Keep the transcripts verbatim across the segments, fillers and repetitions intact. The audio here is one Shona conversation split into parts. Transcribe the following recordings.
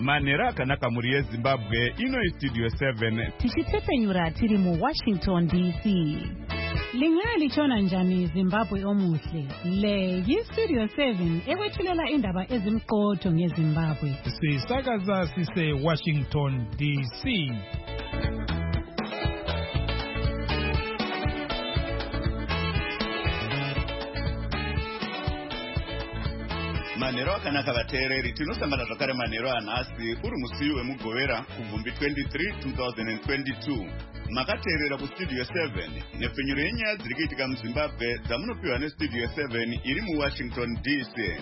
Manhero akanaka muri yeZimbabwe, ino iStudio seven. Tichitsepenyura tiri mu Washington D C. Lingalitshona njani Zimbabwe omuhle? Le yiStudio seven ekwethulela indaba ezimqotho ngeZimbabwe. Sisakaza sise Washington D C. Manhero akanaka vateereri, tinosangana zvakare manhero anhasi uri musi wemugovera kuvhumbi twenty-three two thousand twenty-two. Makateerera kuStudio seven nepfenyuro yenyaya dziri kuitika muZimbabwe dzamunopiwa neStudio seven iri muWashington D C.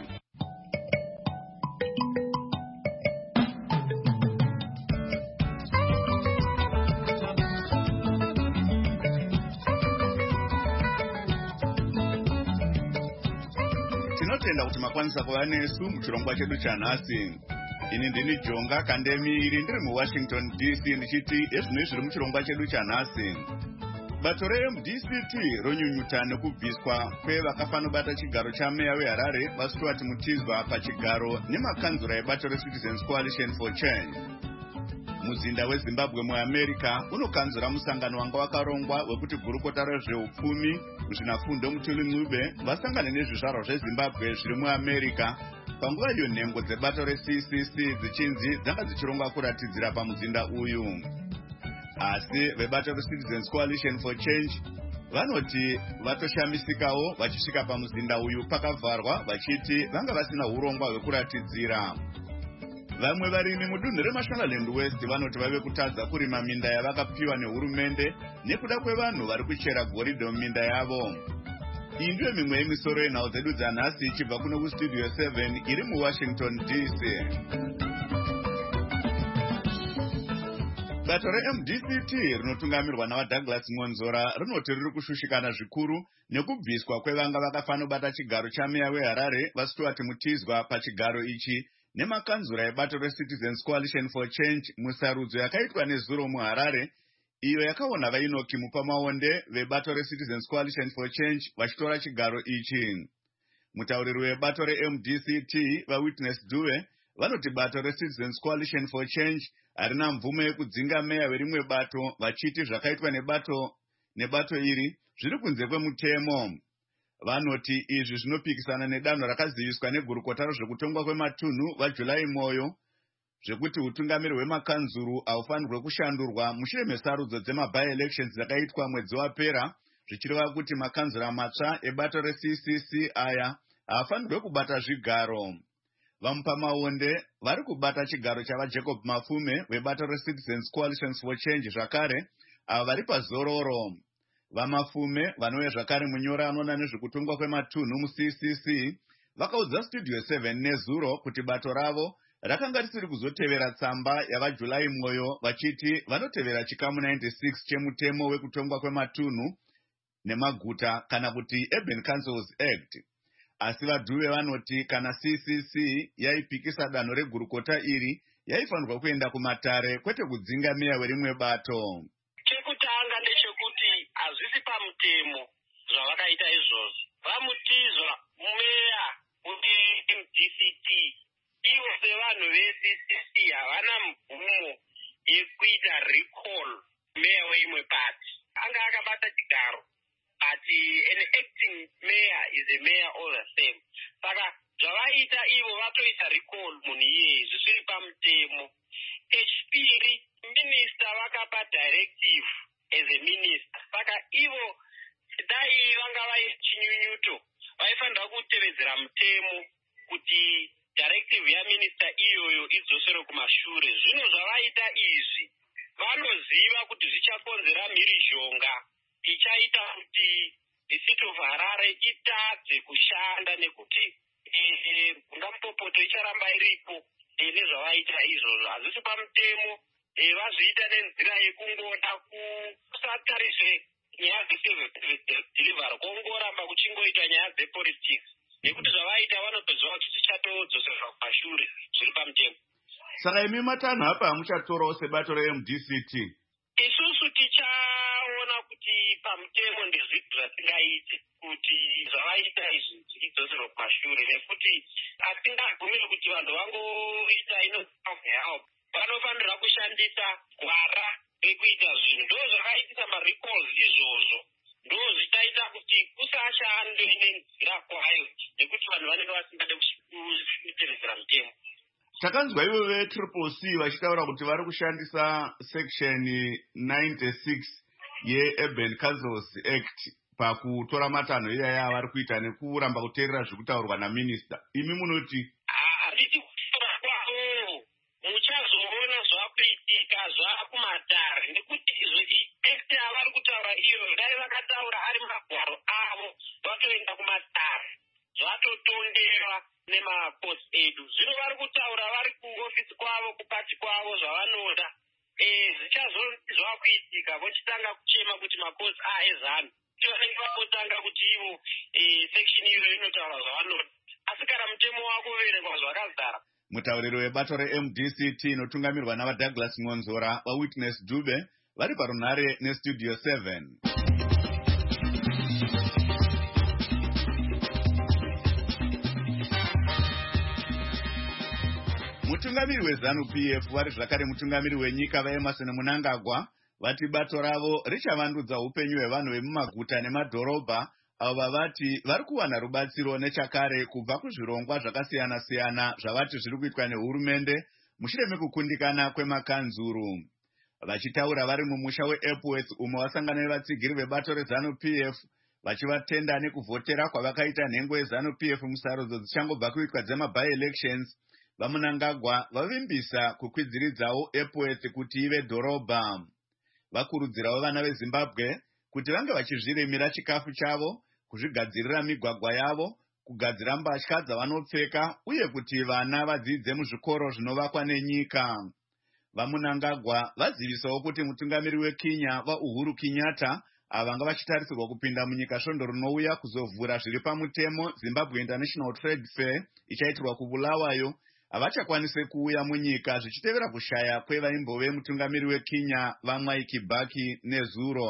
Tinotenda kuti makwanisa kuva nesu muchirongwa chedu chanhasi. Ini ndini Jonga Kandemiri ndiri muWashington D C ndichiti ezvinoi zviri muchirongwa chedu chanhasi. Bato reM D C T ronyunyuta nekubviswa kwevakafanobata chigaro chameya weHarare vaStuart Mutizwa pachigaro nemakanzura ebato reCitizens Coalition for Change. Muzinda weZimbabwe muAmerica unokanzura musangano wanga wakarongwa wekuti gurukota rezveupfumi muzvinafundo Mutuli Ncube vasangane nezvizvarwa zveZimbabwe zviri muAmerica panguva iyo nhengo dzebato reC C C dzichinzi dzanga dzichirongwa kuratidzira pamuzinda uyu. Asi vebato reCitizens Coalition for Change vanoti vatoshamisikawo vachisvika pamuzinda uyu pakavharwa vachiti vanga vasina urongwa hwekuratidzira. Vamwe varimi mudunhu reMashonaland West vanoti vave kutadza kurima minda yavakapiwa nehurumende nekuda kwevanhu vari kuchera goridhe muminda yavo. Iyi ndiyo mimwe yemisoro yenhau dzedu dzanhasi ichibva kuno kuStudio seven iri muWashington D C. Bato reM D C T rinotungamirwa navaDouglas Ngonzora rinoti riri kushushikana zvikuru nekubviswa kwevanga vakafanobata chigaro chameya weHarare vaStuart Mutizwa pachigaro ichi nemakanzura ebato reCitizens Coalition for Change musarudzo yakaitwa nezuro muHarare, iyo yakaona vainoki mupamaonde vebato reCitizens Coalition for Change vachitora chigaro ichi. Mutauriri webato reM D C T vaWitness Dube vanoti bato reCitizens Coalition for Change harina mvumo yekudzinga meya werimwe bato vachiti zvakaitwa nebato nebato iri zviri kunze kwemutemo. Vanoti izvi zvinopikisana nedanho rakaziviswa negurukota rezvekutongwa kwematunhu vaJuly Moyo zvekuti utungamiri hwemakanzuru haufanirwe kushandurwa mushure mesarudzo dzema-by-elections dzakaitwa mwedzi wapera, zvichireva kuti makanzura matsva ebato reC C C aya haafanirwe kubata zvigaro. Vamupamaonde vari kubata chigaro chavaJacob Mafume vebato reCitizens Coalition for Change zvakare ava vari pazororo. Vamafume vanouya zvakare munyora anoona nezvekutongwa kwematunhu muC C C vakaudza Studio seven nezuro kuti bato ravo rakanga risiri kuzotevera tsamba yavaJuly Moyo vachiti vanotevera chikamu ninety-six chemutemo wekutongwa kwematunhu nemaguta kana kuti Urban Councils Act. Asi vaDube vanoti kana C C C yaipikisa danho regurukota iri yaifanirwa kuenda kumatare kwete kudzinga meya werimwe bato. Chekutanga ndechekuti hazvisi pamutemo zvavakaita izvozvo. Vamutizwa meya weM D C T ivo sevanhu veC C C havana mvumo yekuita recall meya weimwe pati. Anga akabata chigaro but an acting mayor is a mayor all the same. Saka zvavaita ivo vatoita recall munhu iyeye zvisiri pamutemo. Chechipiri, minister vakapa directive as a minister. Saka ivo dai vanga vaita chinyunyuto vaifanira kutevedzera mutemo kuti directive yaminister iyoyo idzoserwe kumashure. Zvino zvavaita izvi vanoziva kuti zvichakonzera mhirizhonga ichaita kuti city of Harare itadze kushanda nekuti ngampopoto icharamba iripo nezvavaita izvozvo. Hazvisi pamutemo, vazviita nenzira yekungoda kusatarise nyaya dzeservice delivery kongoramba kuchingoita nyaya dzepolitics nekuti zvavaita vanotoziva kuti zvichatodzosera kumashure zviri pamutemo. Saka imi matanho apa muchatorawo sebato reM D C T? Isusu tichaona tinoona kuti pamutemo ndezvipi zvatingaite kuti zvavaita izvi zvidzoserwe kumashure, nekuti atingagumiri kuti vanhu vangoita inohelp. Vanofanirwa kushandisa gwara rekuita zvinhu. Ndo zvakaitisa marecalls izvozvo, ndo zvichaita kuti kusashande nenzira kwayo, nekuti vanhu vanenge vasingade kuteedzera mutemo. Takanzwa ivo vetriple C vachitaura kuti vari kushandisa section ninety-six yeUrban Councils Act pakutora matanho iyaya avari kuita nekuramba kuteerera zvekutaurwa naminista. Imi munoti? Handiti kutora kwavo muchazoona zvakuitika zvakumatare, nekuti act avari kutaura iyo dai vakataura ari magwaro avo vatoenda kumatare zvatotonderwa nemapost edu. Zvino vari kutaura vari kuofisi kwavo kupati kwavo zvavanoda. Zvichazonzi zvakuitika vochitanga kuchema kuti mapost aezano vanenge vangotanga kuti ivo section iyo inotaura zvavanoda, asi kana mutemo wako uverengwa zvakazara. Mutauriri webato reM D C T inotungamirwa navaDouglas Ngonzora vaWitness Dube vari parunhare nestudio seven. Mutungamiri weZanu P F vari zvakare mutungamiri wenyika vaEmmerson Mnangagwa vati bato ravo richavandudza upenyu hwevanhu vemumaguta nemadhorobha avo vavati vari kuwana rubatsiro nechakare kubva kuzvirongwa zvakasiyana-siyana zvavati zviri kuitwa nehurumende mushure mekukundikana kwemakanzuru. Vachitaura vari mumusha weEpworth umo vasangana nevatsigiri vebato reZanu P F vachivatenda nekuvhotera kwavakaita nhengo yeZanu P F musarudzo dzichangobva kuitwa dzema-by-elections, vaMnangagwa vavimbisa kukwidziridzawo Epworth kuti ive dhorobha. Vakurudzirawo vana veZimbabwe kuti vange vachizvirimira chikafu chavo, kuzvigadzirira migwagwa yavo, kugadzira mbatya dzavanopfeka uye kuti vana vadzidze muzvikoro zvinovakwa nenyika. VaMnangagwa vazivisawo kuti mutungamiri weKenya vaUhuru Kenyatta ava vanga vachitarisirwa kupinda munyika svondo rinouya kuzovhura zviri pamutemo Zimbabwe International Trade Fair ichaitirwa kuBulawayo havachakwanise kuuya munyika zvichitevera kushaya kwevaimbove mutungamiri weKenya vaMwai Kibaki neZuro.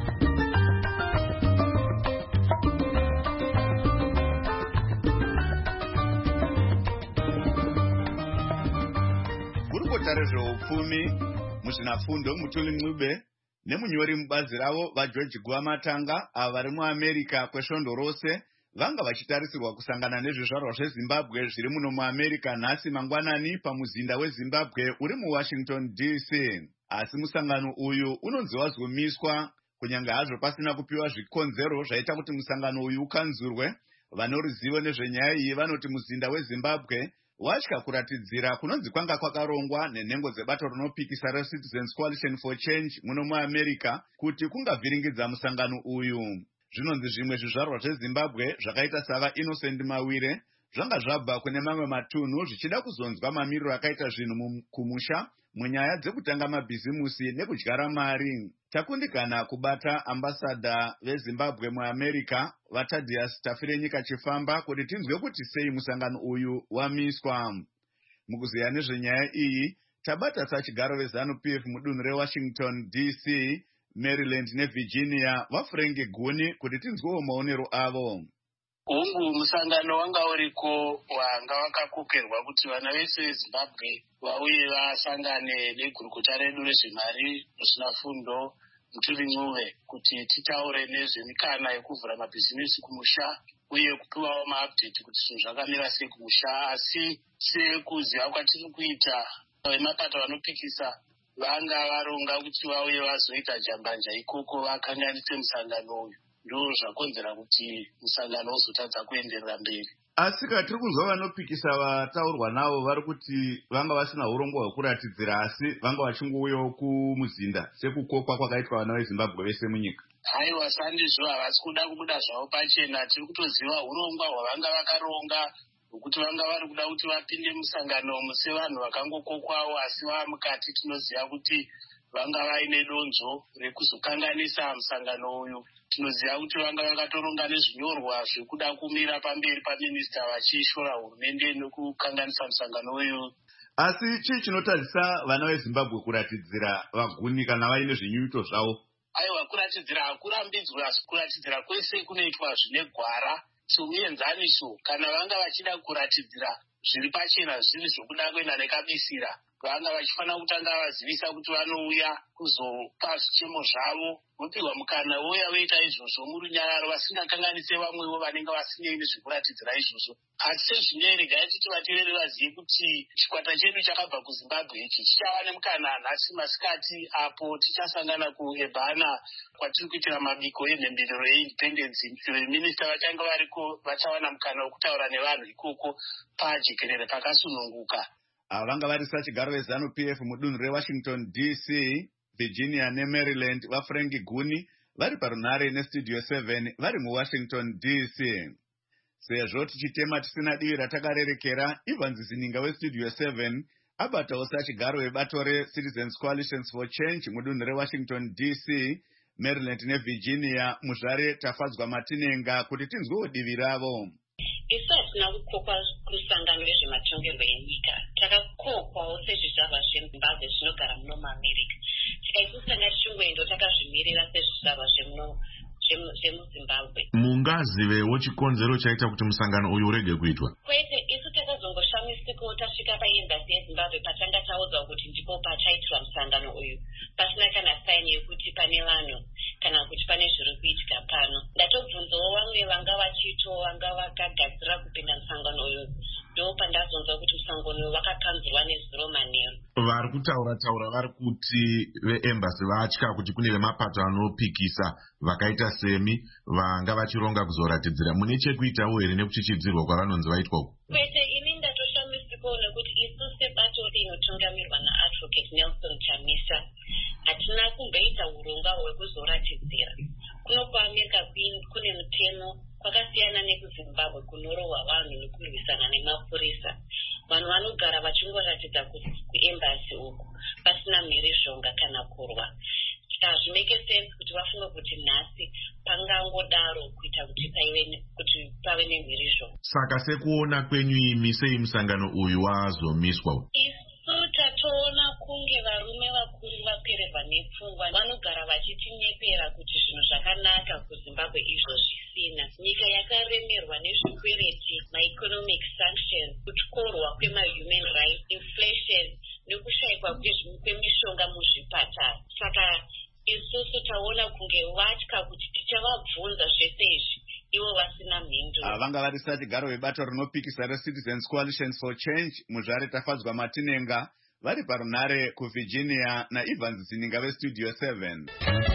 Gurukota rezveupfumi muzvinafundo Mutuli Ncube nemunyori mubazi ravo vaGeorge Gwamatanga ava vari muAmerica kwesvondo rose vanga vachitarisirwa kusangana nezvizvarwa zveZimbabwe zviri muno muAmerica nhasi mangwanani pamuzinda weZimbabwe uri muWashington D C. Asi musangano uyu unonzi wazomiswa kunyange hazvo pasina kupiwa zvikonzero zvaita kuti musangano uyu ukanzurwe. Vane ruzivo nezvenyaya iyi vanoti muzinda weZimbabwe watya kuratidzira kunonzi kwanga kwakarongwa nenhengo dzebato rinopikisa reCitizens Coalition for Change muno muAmerica kuti kungavhiringidza musangano uyu. Zvinonzi zvimwe zvizvarwa zveZimbabwe zvakaita sava Innocent Mawire zvanga zvabva kune mamwe matunhu zvichida kuzonzwa mamiriro akaita zvinhu kumusha munyaya dzekutanga mabhizimusi nekudyara mari. Takundikana kubata ambasada veZimbabwe muAmerica vaThaddeus Tafirenyika Chifamba kuti tinzwe kuti sei musangano uyu wamiswa. Mukuziya nezvenyaya iyi tabata sachigaro veZanu P F mudunhu reWashington D C, Maryland neVirginia vaFrank Guni kuti tinzwewo maonero avo. Hungu musangano wanga uriko wanga wakakokerwa kuti vana vese veZimbabwe vauye vasangane negurukota redu rezvemari muzvinafundo Mutuli Ncube kuti titaure nezvemikana yekuvhura mabhizimusi kumusha uye kupiwawo maupdate kuti zvinhu zvakamira sei kumusha. Asi sekuziva kwatiri kuita vemapato vanopikisa vanga varonga kuti vauye vazoita jambanja ikoko vakanganise musangano uyu, ndo zvakonzera kuti musangano uzotadza kuenderera mberi. Asi katiri kunzwa vanopikisa vataurwa navo vari kuti vanga vasina urongwa hwekuratidzira asi vanga vachingouyawo kumuzinda sekukokwa kwakaitwa vana veZimbabwe vese munyika. Haiwa sandizvo, havasi kuda kubuda zvavo pachena. Tiri kutoziva urongwa hwavanga vakaronga hwekuti vanga vari kuda kuti vapinde musangano sevanhu vakangokokwawo, asi vava mukati tinoziva kuti vanga vaine donzo rekuzokanganisa musangano uyu. Tinoziva kuti vanga vakatoronga nezvinyorwa zvekuda kumira pamberi paminista vachishora hurumende nekukanganisa musangano uyu. Asi chii chinotadzisa vana veZimbabwe kuratidzira vaguni kana vaine zvinyunyuto zvavo? aiwa kuratidzira hakurambidzwa kuratidzira kwese kunoitwa zvine gwara somuenzaniso kana vanga vachida kuratidzira zviri pachena zviri zvokuda kuenda nekabisira vanga vachifanira kutanga vazivisa kuti vanouya kuzopa zvichemo zvavo vopihwa mukana vouya voita izvozvo murunyararo vasingakanganise vamwewo vanenge vasinei nezvekuratidzira izvozvo. Asi sezvine regai titi vateveri vazive kuti chikwata chedu chakabva kuZimbabwe ichi chichava nemukana nhasi masikati apo tichasangana kuebhana kwatiri kuitira mabiko enhemberero yeindependence. Veminista vachange variko vachawana mukana wokutaura nevanhu ikoko pajekerere pakasununguka. Ava vanga vari sachigaro vezanu P F mudunhu reWashington D C, Virginia neMaryland vaFrank Guni vari parunhare nestudio seven vari muWashington D C. Sezvo tichitema tisina divi ratakarerekera, Evans Zininga westudio seven abatawo sachigaro vebato reCitizens Coalitions for Change mudunhu reWashington D C, Maryland neVirginia. Muzvare tafadzwa Matinenga kuti tinzwewo divi ravo. Isu hatina kukokwa kusangano nezvematongerwo enyika. Takakokwawo sezvizvarwa zveZimbabwe zvinogara muno muAmerica. Tikaisusanga chingwendo takazvimirira sezvizvarwa zvemuZimbabwe. Mungazivewo chikonzero chaita kuti musangano uyu urege kuitwa? Kwete, isu takazongoshamisikawo tasvika paembasi yeZimbabwe patanga taudzwa kuti ndipo pachaitirwa musangano uyu. Pasina kana saini yekuti pane vanhu kana kuti pane zviri kuitika pano. Ndatobvunzawo vamwe vanga vachito vanga vakagadzira kupinda musangano uyu. Ndo pandazonzwa kuti musangano uyu wakakanzurwa nezuro manheru. Vari kutaura taura vari kuti veembasi vatya kuti kune vemapato anopikisa vakaita semi vanga vachironga kuzoratidzira. Mune chekuitawo here nekuchichidzirwa kwavanonzi vaitwa uku? Kwete, ini ndatoshamisikawo nekuti isu sebato inotungamirwa naadvocate Nelson Chamisa hatina kumboita urongwa hwekuzoratidzira. Kuno kuAmerica kune mutemo kwakasiyana nekuZimbabwe kunorohwa vanhu nekurwisana nemapurisa. Vanhu vanogara vachingoratidza kuembasi uku pasina mhirizhonga kana kurwa. Hazvimeke sense kuti vafunge kuti nhasi pangangodaro kuita kuti pave nemhirizhonga. Saka sekuona kwenyu imi sei musangano uyu wazomiswa? Isu tatoona kunge varume vakuru vapererwa nepfungwa vanogara vachitinyepera kuti zvinhu zvakanaka kuZimbabwe izvo zvisina. Nyika yakaremerwa nezvikwereti, maeconomic sanctions, kutyorwa kwemahuman rights, inflation nekushayikwa kwemishonga muzvipatara. Saka isusu taona kunge vatya kuti tichavabvunza zvese izvi ivo vasina mhinduro. Ava vanga vari sachigaro vebato rinopikisa reCitizens Coalitions for Change muzvare tafadzwa Matinenga vari parunhare kuVirginia naEvans Zininga vestudio seven.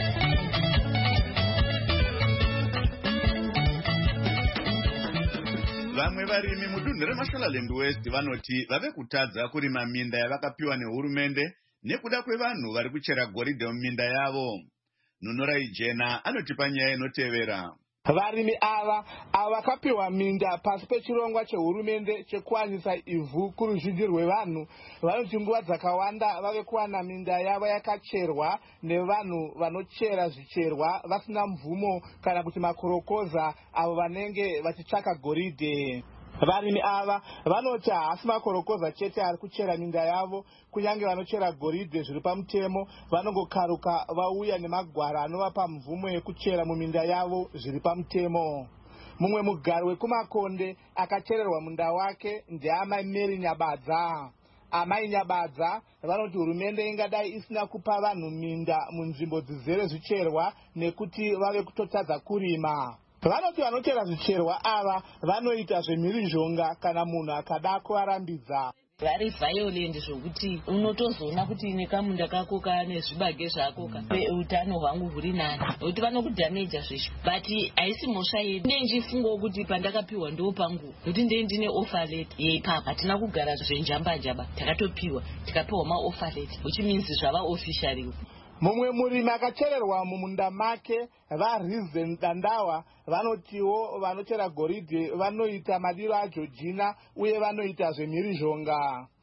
Vamwe varimi mudunhu reMashonaland West vanoti vave kutadza kurima minda yavakapiwa nehurumende nekuda kwevanhu vari kuchera goridhe muminda yavo. Nunorai Jena anotipa nyaya inotevera. Varimi ava avakapiwa minda pasi pechirongwa chehurumende chekuwanisa ivhu kuruzhinji rwevanhu vanoti nguva dzakawanda vave kuwana minda yavo yakacherwa nevanhu vanochera zvicherwa vasina mvumo kana kuti makorokoza avo vanenge vachitsvaka goridhe. Varimi ava vanoti hasi makorokoza chete ari kuchera minda yavo, kunyange vanochera goridhe zviri pamutemo vanongokaruka vauya nemagwara anovapa mvumo yekuchera muminda yavo zviri pamutemo. Mumwe mugari wekumakonde akachererwa munda wake ndeamai Mary Nyabadza. Amai Nyabadza vanoti hurumende ingadai isina kupa vanhu minda munzvimbo dzizere zvicherwa nekuti vave kutotadza kurima. Vanoti vanochera zvicherwa ava vanoita zvemhirizhonga kana munhu akada kuvarambidza. Vari violent zvokuti unotozoona kuti nekamunda kako kane zvibage zvako utano hwangu huri nani kuti vanokudhameja zvesho. But haisi mhosva yedu. Nenjifungo kuti pandakapiwa ndo pangu kuti ndee ndine offer letter yeipapa hatina kugara zvenjamba-njamba, takatopiwa tikapiwa maoffer letter which means zvava officially. Mumwe murimi akachererwa mumunda make vaReason Dandawa vanotiwo vanochera goridhe vanoita madiro aJorgina uye vanoita zvemhirizhonga.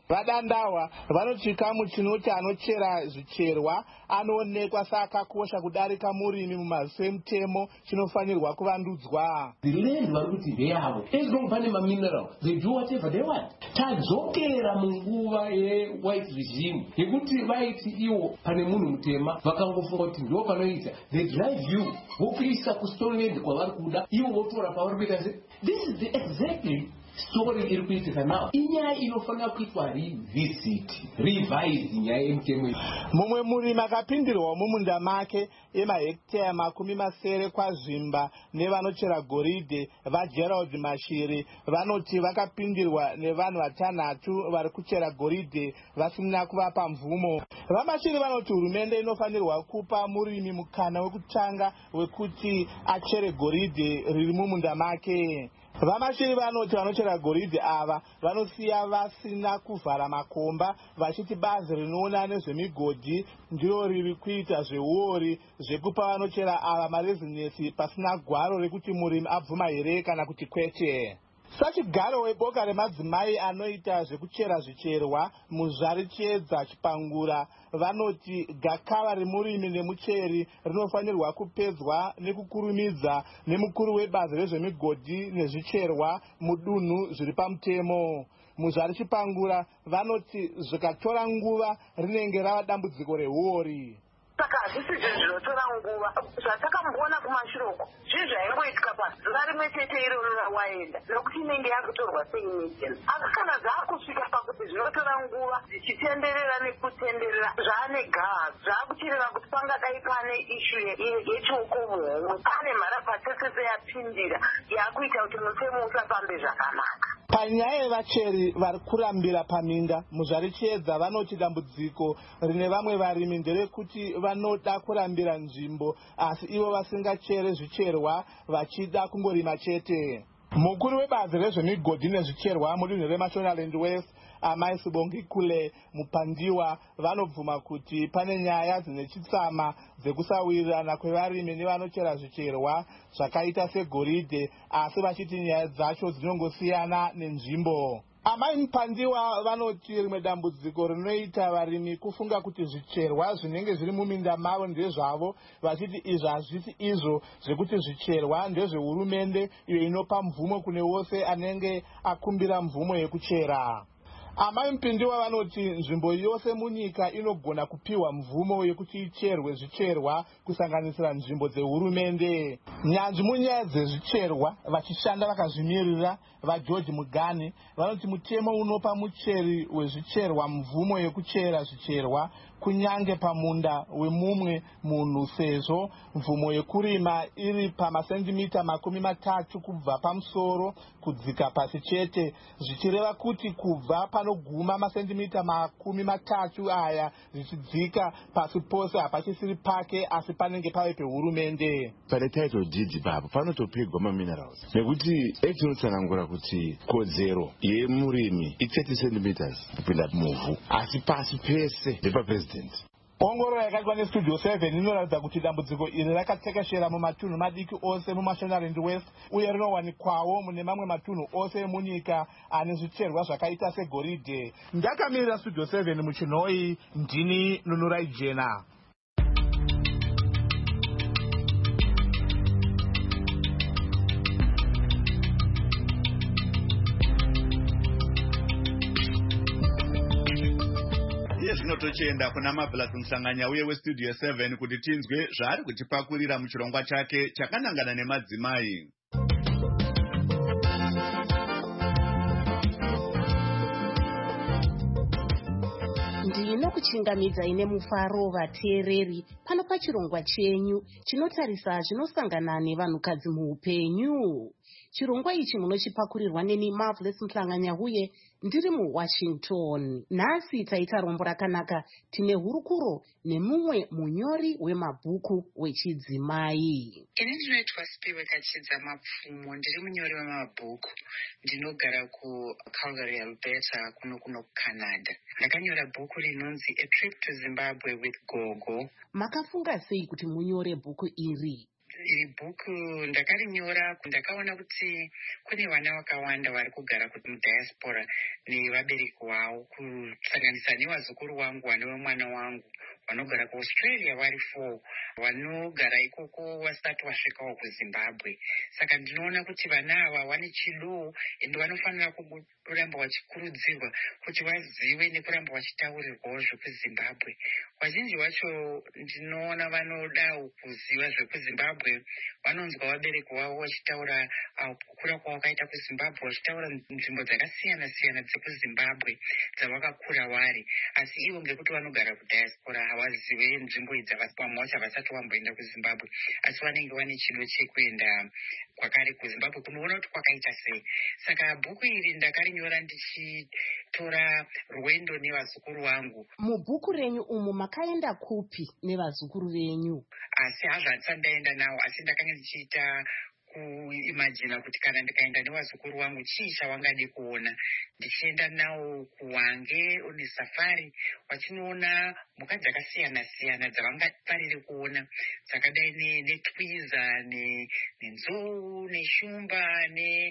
Vadandawa vanoti chikamu chinoti anochera zvicherwa anoonekwa sakakosha kudarika murimi mumasemutemo chinofanirwa kuvandudzwa. The land varuti ndeyavo. As long pane mamineral, they do whatever they want. Tadzokera munguva ye-white regime yekuti vaiti iwo pane munhu mutema vakangofunga kuti ndo panoita. They drive you vokuisa kustoneland kwavari kuda ivo votora pavari kuita se. This is the exactly story iri kuitika nawo. Inyaya inofanira kuitwa revisit, revise nyaya yemutemo. Mumwe murimi akapindirwa mumunda make emahekitaya makumi masere kwazvimba nevanochera goridhe vaGerald Mashiri vanoti vakapindirwa nevanhu vatanhatu vari kuchera goridhe vasina kuvapa mvumo. VaMashiri vanoti hurumende inofanirwa kupa murimi mukana wekutanga wekuti achere goridhe riri mumunda make. VaMashiri vanoti vanochera goridhe ava vanosiya vasina kuvhara makomba vachiti bazi rinoona nezvemigodhi ndiro riri kuita zveuori zvekupa vanochera ava marezinesi pasina gwaro rekuti murimi abvuma here kana kuti kwete. Sachigaro weboka remadzimai anoita zvekuchera zvicherwa muzvari chiedza Chipangura vanoti gakava remurimi nemucheri rinofanirwa kupedzwa nekukurumidza nemukuru webazi rezvemigodhi nezvicherwa mudunhu zviri pamutemo. Muzvari Chipangura vanoti zvikatora nguva rinenge rava dambudziko rehuori. Saka hazvisi zvinotora nguva zvatakamboona kumashiroko zvinhu zvaingoitika pasi zuva rimwe chete iroro rawaenda nokuti inenge yakutorwa seimagent. Asi kana zvaakusvika pakuti zvinotora nguva zvichitenderera nekutenderera zvaane gaa zvaakuchireva kuti pangadai pane ishu yechioko muhomwe pane mharapatesese yapindira yakuita kuti mutemo usafambe zvakanaka. Panyaya yevacheri vari kurambira paminda muzvari chiedza vanoti dambudziko rine vamwe varimi nderekuti vanoda kurambira nzvimbo asi ivo vasingachere zvicherwa vachida kungorima chete. Mukuru webazi rezvemigodhi nezvicherwa mudunhu reMashonaland West Amai Sibongi Kule Mupandiwa vanobvuma kuti pane nyaya dzine chitsama dzekusawirirana kwevarimi nevanochera zvicherwa zvakaita segoridhe asi vachiti nyaya dzacho dzinongosiyana nenzvimbo. Amai Mupandiwa vanoti rimwe dambudziko rinoita varimi kufunga kuti zvicherwa zvinenge zviri muminda mavo ndezvavo vachiti izvo hazvisi izvo zvekuti zvicherwa ndezvehurumende iyo inopa mvumo kune wose anenge akumbira mvumo yekuchera. Amai Mupandiwa vanoti nzvimbo yose munyika inogona kupiwa mvumo yekuti icherwe zvicherwa kusanganisira nzvimbo dzehurumende. Nyanzvi munyaya dzezvicherwa vachishanda vakazvimirira vaGeorge Mugani vanoti mutemo unopa mucheri wezvicherwa mvumo yekuchera zvicherwa kunyange pamunda wemumwe munhu sezvo mvumo yekurima iri pamasendimita makumi matatu kubva pamusoro kudzika pasi chete zvichireva kuti kubva panoguma masendimita makumi matatu aya zvichidzika pasi pose hapachisiri pake asi panenge pave pehurumende. Pane title deed ipapo panotopigwa maminerals nekuti etinotsanangura kuti kodzero yemurimi i30 centimeters kupinda muvhu asi pasi pese ndepapresident. Ongororo yakaitwa nestudio seven inoratidza kuti dambudziko iri rakatekeshera mumatunhu madiki ose muMashonaland West uye rinowanikwawo mune mamwe matunhu ose emunyika ane zvicherwa zvakaita segoridhe. Ndakamirira studio seven muchinhoi ndini Nunurai Jena. Zvino tochienda kuna Marvelous Musanganya uye westudio seven kuti tinzwe zvaari kutipakurira muchirongwa chake chakanangana nemadzimai. Ndinokuchingamidzai nemufaro vateereri pano pachirongwa chenyu chinotarisa zvinosangana nevanhukadzi muupenyu. Chirongwa ichi munochipakurirwa neni Marvelous Musanganya uye ndiri muWashington. Nhasi taita rombo rakanaka tine hurukuro nemumwe munyori wemabhuku wechidzimai. Ini ndinoitwa Spiwe Kachidza Mapfumo, ndiri munyori wemabhuku. Ndinogara kuCalgary, Alberta, kuno kuno kuCanada. Ndakanyora bhuku rinonzi A Trip to Zimbabwe with Gogo. Makafunga sei kuti munyore bhuku iri? iri bhuku ndakarinyora ndakaona kuti kune vana vakawanda vari kugara kuti mudiaspora nevabereki wavo, kusanganisa nevazukuru wangu vanova mwana wangu vanogara kuaustralia vari four, vanogara ikoko vasati vasvikawo kuzimbabwe. Saka ndinoona kuti vana ava vane chido ende vanofanira kuramba vachikurudzirwa kuti vazive nekuramba vachitaurirwawo zvekuzimbabwe. Vazhinji vacho ndinoona vanodawo kuziva zvekuzimbabwe, vanonzwa vabereki vavo vachitaura kukura kwavakaita kuzimbabwe, vachitaura nzvimbo dzakasiyana siyana dzekuzimbabwe dzavakakura vari, asi ivo ngekuti vanogara kudiaspora havazive nzvimbo idzi, vamwe vacho havasati vamboenda kuzimbabwe, asi vanenge vane chido chekuenda kwakare kuzimbabwe kunoona kuti kwakaita sei. Saka bhuku iri ndakarinyora ndichitora rwendo nevazukuru vangu. Mubhuku renyu umu makaenda kupi nevazukuru venyu? Asi hazvati ndaenda navo, asi ndakanga ndichiita kuimagina kuti kana ndikaenda nevazukuru vangu chii chavangade kuona. Ndichienda navo kuwange une safari, vachinoona mhuka dzakasiyana siyana dzavangafarire kuona, dzakadai netwiza, nenzou, neshumba,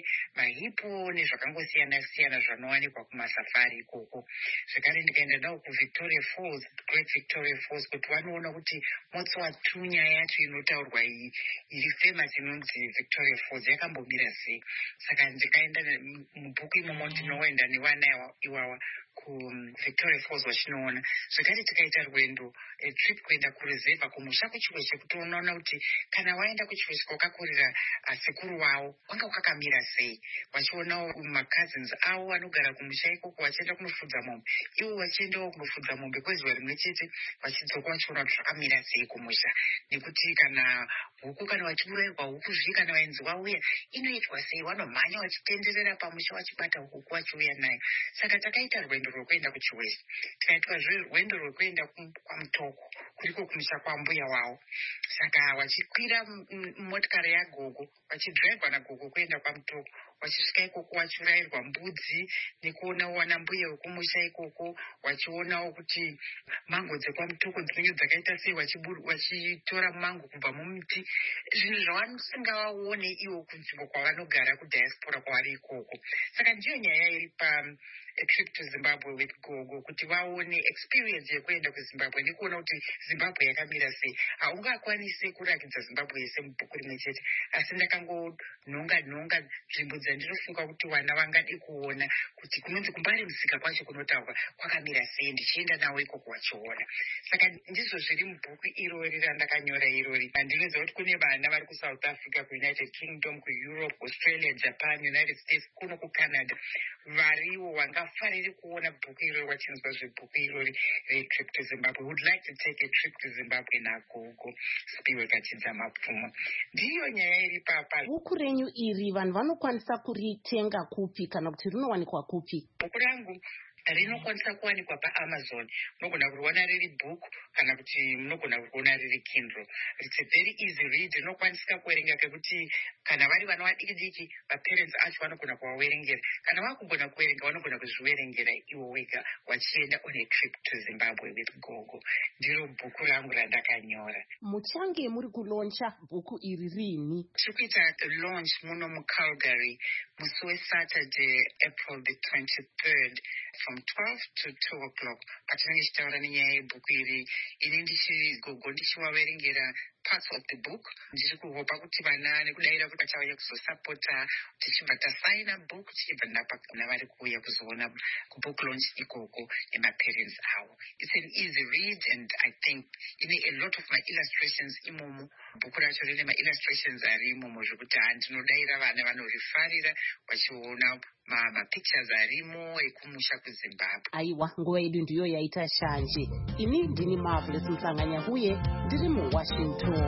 nemahipo nezvakangosiyana siyana zvanowanikwa kumasafari ikoko. Zvekare ndikaenda navo kuVictoria Falls, Great Victoria Falls, kuti vanoona kuti Motswatu nyaya yacho inotaurwa iyi iri famous inonzi Victoria Falls yakambomira sei. Saka ndikaenda mubhuku imomo ndinoenda nevana iwawa kuVictoria Falls vachinoona. Zvekare tikaita rwendo trip kuenda kureserva kumusha kuchiweshe, kuti unoona kuti kana waenda kuchiweshe kwakakurira sekuru wavo wanga kwakamira sei, vachionawo macousins avo vanogara kumusha ikoko vachienda kunofudza mombe, ivo vachiendawo kunofudza mombe kwezuva rimwe chete, vachidzoka vachiona kuti zvakamira sei kumusha. Nekuti kana huku kana vachiurayirwa huku zvi kana vaenzi vauya inoitwa sei, vanomhanya vachitenderera pamusha vachibata huku vachiuya nayo. Saka takaita rwendo rwekuenda kuchiweshe, tikaitwazve rwendo rwekuenda kwaMutoko kuriko kumusha kwambuya wavo. Saka vachikwira motikari yagogo, vachidhiraivwa nagogo kuenda kwaMutoko, vachisvika ikoko vachiurayirwa mbudzi nekuona wana mbuya wekumusha ikoko, vachionawo kuti mango dzekwaMutoko dzinenge dzakaita sei, vachitora mango kubva mumuti, zvinhu zvavanosingavaone ivo kunzvimbo kwavanogara kudiaspora kwavari ikoko. Saka ndiyo nyaya iri pa a trip to Zimbabwe with Gogo, kuti vaone experience yekuenda kuZimbabwe nekuona kuti Zimbabwe yakamira sei. Haungakwanisi kurakidza Zimbabwe yese mubhuku rimwe chete, asi ndakangonhonga nhonga nzvimbo dzandinofunga kuti vana vangade kuona, kuti kunonzi kumbari musika kwacho kunotaurwa kwakamira sei, ndichienda navo ikoko vachiona. Saka ndizvo zviri mubhuku irori randakanyora irori. Ndinoziva kuti kune vana vari kuSouth Africa, kuUnited Kingdom, kuEurope, Australia, Japan, United States, kuno kuCanada, variwo vangafariri kuona bhuku irori, vachinzwa zvebhuku irori retrip to Zimbabwe. Would like to take a trip to Zimbabwe nagogo Spiwe Kachidza Mapfumo. Ndiyo nyaya iri papa. Bhuku renyu iri vanhu vanokwanisa kuritenga kupi kana kuti rinowanikwa kupi? Bhuku rangu rinokwanisa kuwanikwa paAmazon. Munogona kuriona riri bhuku kana kuti munogona kuriona riri Kindle. It's a very easy read. Rinokwanisika kuverenga kekuti kana vari vana vadiki diki, vaparents acho vanogona kuvaverengera. Kana vakugona kuverenga vanogona kuzviverengera ivo wega vachienda on a trip to Zimbabwe with Gogo. Ndiro bhuku rangu randakanyora. Muchange muri kuloncha bhuku iri rini? Tiri kuita launch muno muCalgary musi weSaturday, April the twenty-third, from twelve to two o'clock. Patinenge tichitaura nenyaya yebhuku iri, ini ndichigogo ndichivaverengera parts of the book. Ndiri kuhopa kuti vana nekudayira kuti vachauya kuzosapota, tichibva tasaina book, tichibva ndapakana vari kuuya kuzoona kubook launch ikoko nemaparents avo. It's an easy read, and I think ine a lot of my illustrations imomo. Bhuku racho rine maillustrations ari imomo zvekuti handinodayira vana vanorifarira vachiona mapictures arimo ekumusha kuZimbabwe. Aiwa, nguva yedu ndiyo yaita shanje. Ini ndini Marvelous Mhlanganya uye ndiri muWashington.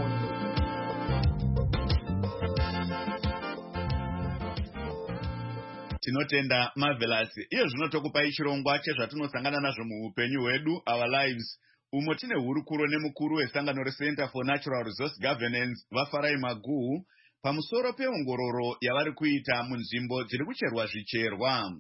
Tinotenda Marvelous. Iyo zvinotokupai chirongwa chezvatinosangana nazvo muupenyu hwedu, Our Lives. Umo tine hurukuro nemukuru wesangano reCenter for Natural Resource Governance, Vafarai Maguhu, pamusoro peongororo yavari kuita munzvimbo dziri kucherwa zvicherwa.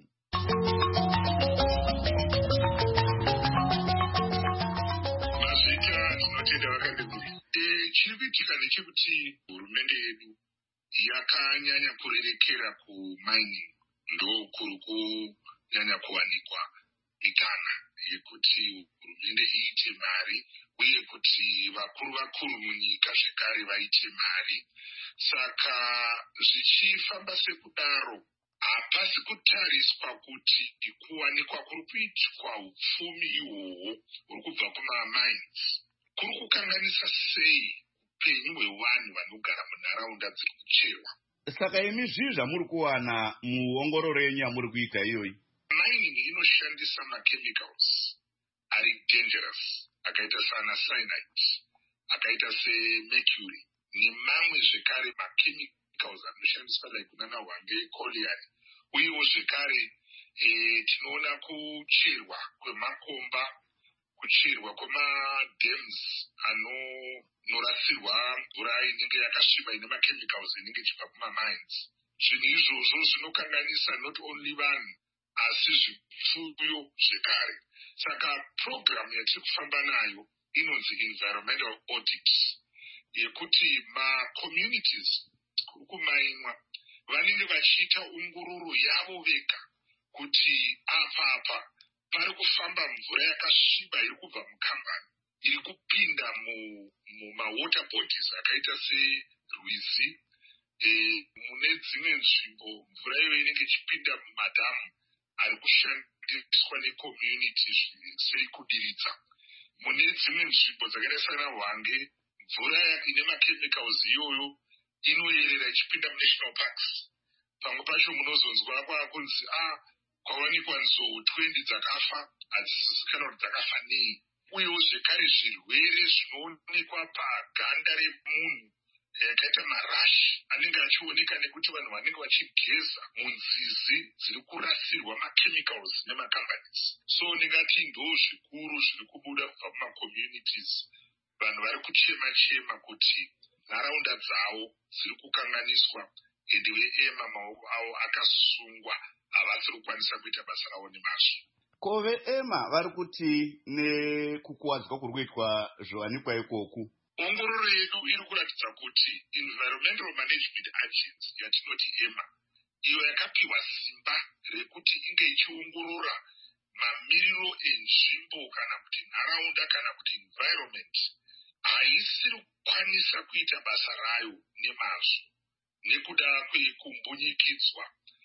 Mazvita tinotenda vakandeguri. chiri kuitika ndechekuti hurumende yedu yakanyanya kurerekera kumining, ndo kuri kunyanya kuwanikwa mikana yekuti hurumende iite mari uye kuti vakuru vakuru munyika zvekare vaite mari. Saka zvichifamba sekudaro hapasi kutariswa kuti kuwanikwa kuri kuitwa upfumi ihwohwo huri kubva kumamines kuri kukanganisa sei upenyu hwevanhu vanogara munharaunda dziri kucherwa. Saka imi zvii zvamuri kuwana muongororo yenyu yamuri kuita iyoyi? Mining inoshandisa machemicals ari dangerous akaita sana cyanide, akaita semercury nemamwe zvekare machemicals anoshandiswa like kunana hwange colliery. Uyewo zvekare e, tinoona kucherwa kwemakomba, kucherwa kwemadams anorasirwa mvura inenge yakasviba ine machemicals inenge ichibva kumamines. Zvinhu izvozvo zvinokanganisa not only vanhu asi zvipfuyo zvekare. Saka program yatiri kufamba nayo inonzi environmental audit, yekuti macommunities kuri kumainwa vanenge vachiita ungururo yavo vega kuti apa apa pari kufamba mvura yakasviba iri kubva mukambani iri kupinda mumawater bodies akaita serwizi. E, mune dzimwe nzvimbo mvura iyo inenge ichipinda mumadhamu ari kushandiswa necommunity sei kudiridza. Mune dzimwe nzvimbo dzakaita sana hwange mvura ine machemicals iyoyo inoyerera ichipinda munational parks. Pamwe pacho munozonzwa kwakunzi a kwawanikwa nzou twendi dzakafa hadzisizikanwa kuti dzakafa nei. Uyewo zvekare zvirwere zvinoonekwa paganda remunhu yakaita marashi anenge achioneka nekuti vanhu vanenge vachigeza munzizi dziri kurasirwa machemicals nemacompanies. So ndingati ndo zvikuru zviri kubuda kubva mumacommunities. Vanhu vari kuchema chema kuti nharaunda dzavo dziri kukanganiswa ende veema maoko avo akasungwa havasi kukwanisa kuita basa ravo nemazvo. Ko veema vari kuti nekukuwadzwa kuri kuitwa zviwanikwa ikoku? Ongororo yedu iri kuratidza kuti environmental management agency yatinoti ema, iyo yakapiwa simba rekuti inge ichiongorora mamiriro enzvimbo kana kuti nharaunda kana kuti environment, haisiri kukwanisa kuita basa rayo nemazvo nekuda kwekumbunyikidzwa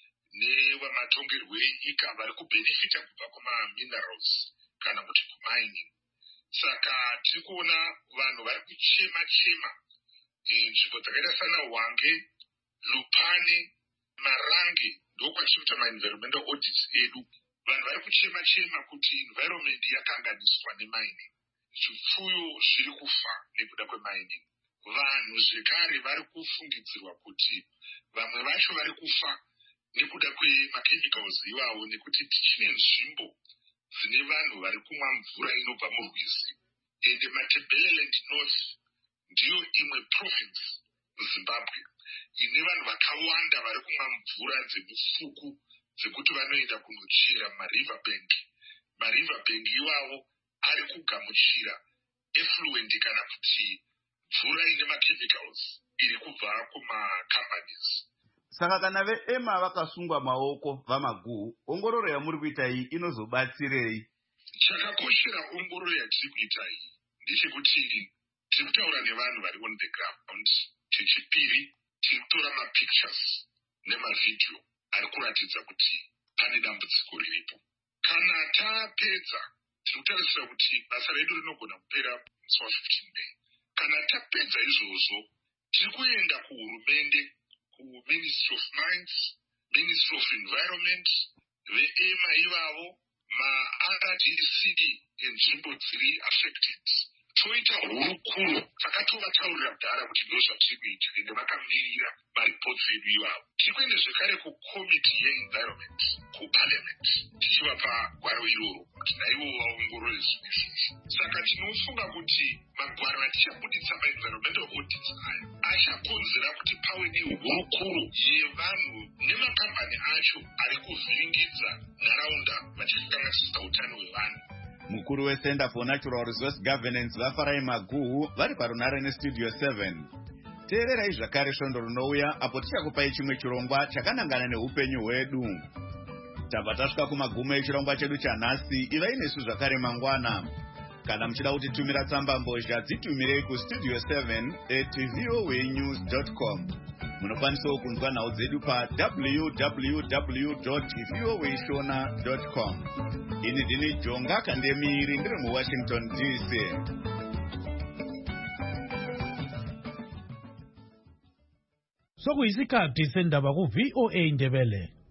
nevamatongerwo enyika vari kubhenefita kubva kumaminerals kana kuti kumining. Saka tiri kuona vanhu vari kuchema chema nzvimbo dzakaita sana hwange, lupane, marange ndokwatinoita maenvironmental audits edu. Vanhu vari kuchema chema kuti environment yakanganiswa nemining, zvipfuyo zviri kufa nekuda kwemining. Vanhu zvekare vari kufungidzirwa kuti vamwe vacho vari kufa nekuda kwemachemicals iwawo, nekuti tichine nzvimbo dzine vanhu vari kumwa mvura inobva murwizi. Ende Matabeleland North ndiyo imwe province muZimbabwe ine vanhu vakawanda vari kumwa mvura dzemufuku dzekuti vanoenda kunochera mariver bank. Mariver bank iwawo ari kugamuchira effluent kana kuti mvura ine machemicals iri kubva kumacompanies. Saka kana veema vakasungwa maoko vamaguhu, ongororo yamuri kuita iyi inozobatsirei? Chakakoshera ongororo yatiri kuita iyi ndechekuti tiri kutaura nevanhu vari on the ground. Chechipiri, tiri kutora mapictures nemavidhio ari kuratidza kuti pane dambudziko riripo. Kana tapedza, tiri kutarisira kuti basa redu rinogona kupera musi wa15 May. Kana tapedza izvozvo, tiri kuenda kuhurumende, kuMinistry of Mines, Ministry of Environment, veema ivavo, ma-R D C enzvimbo dziri affected. Toita hurukuro takatovataurira kudhara kuti ndo zvatiri kuita ende vakamirira maripotsi edu ivavo. Tiri kuenda zvekare kukomiti yeenvironment kuparliament tichivapa gwaro iroro kuti naivo vaongorore zvinhu izvozvo. Saka tinofunga kuti magwaro atichabuditsa maenvironmental audits aya achakonzera kuti pave nehurukuro yevanhu nemakambani acho ari kuvhiringidza nharaunda vachikanganisisa utano hwevanhu. Mukuru weCenter for Natural Resource Governance vaFarai Maguhu vari parunare neStudio seven. Teererai zvakare svondo rinouya apo tichakupai chimwe chirongwa chakanangana neupenyu hwedu. Tabva tasvika kumagumo echirongwa chedu chanhasi. Ivai nesu zvakare mangwana. Kana muchida kutitumira tsamba mbozha dzitumirei kustudio seven at voa news dot com. Munokwanisawo kunzwa nhau dzedu pa w w w dot voa shona dot com. Ini ndini Jonga Kandemiri ndiri muWashington D C. Sokuyisikhathi sendaba ku V O A Ndebele.